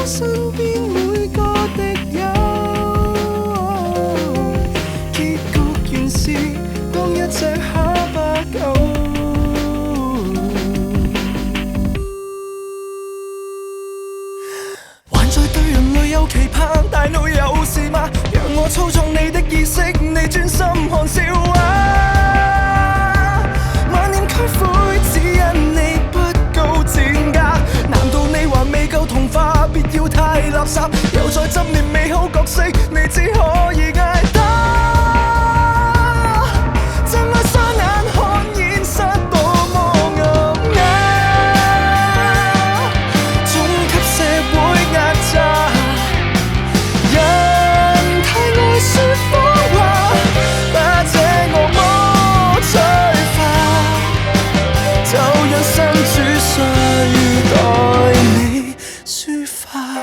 身邊每個敵友。結局原是當一隻哈巴狗。還在對人類有期盼，大腦有事嗎？讓我操縱你的意識，你專心看笑話。萬念俱灰，只因你不高賤格。難道你還未夠童話？別要太垃圾，又在執念美好角色，你只可以捱打。睜開雙眼看現實多麼暗啞，總給社會壓榨。人太愛說謊話，把這惡魔催化，就讓身主誰代你抒發。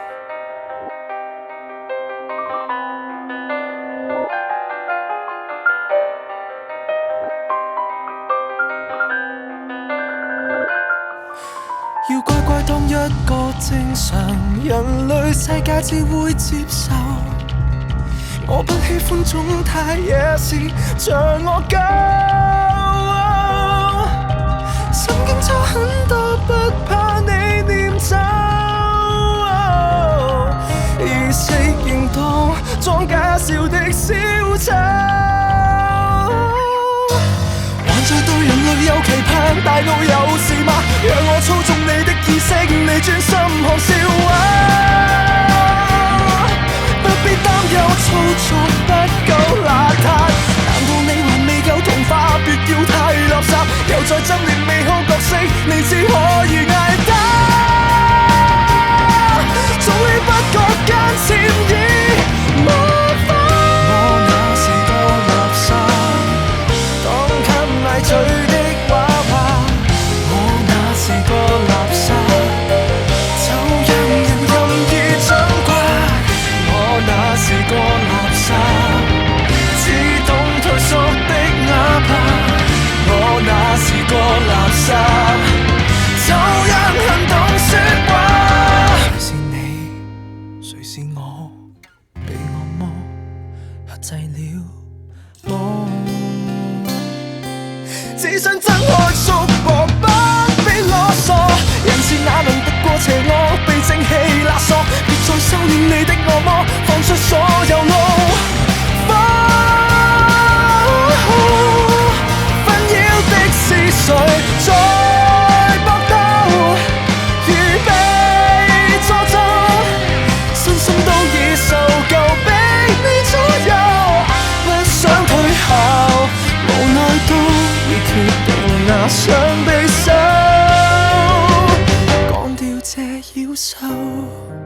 要乖乖當一個正常人類，世界只會接受。我不喜歡種太野事，像我狗。心經錯很多，不怕你念咒。意識認同裝假笑的小丑。還在對人類有期盼，大腦有事嗎？讓我操縱你的意識，你專心看笑話。不必擔憂操作不夠邋遢，難道你還未夠童話？別要太垃圾，又在爭念美好角色，你只可以捱打。早已不覺間潛移默化。我那是個垃圾，當給奶嘴的娃娃。我那是個垃圾，就讓人任意掌摑。我那是個垃圾，自動退縮的啞巴。我那是個垃圾，就讓行動說話。誰是你？誰是我？被惡魔克制了我。只想睜開束縛，不必囉嗦。人是哪能敵過邪惡？被正氣勒索，別再收斂你的惡魔，放出所有怒火。紛擾的是誰在搏鬥？如被詛咒，身心都已受夠，被你左右，不想退後，無奈都已決定拿上匕首，趕掉這妖獸。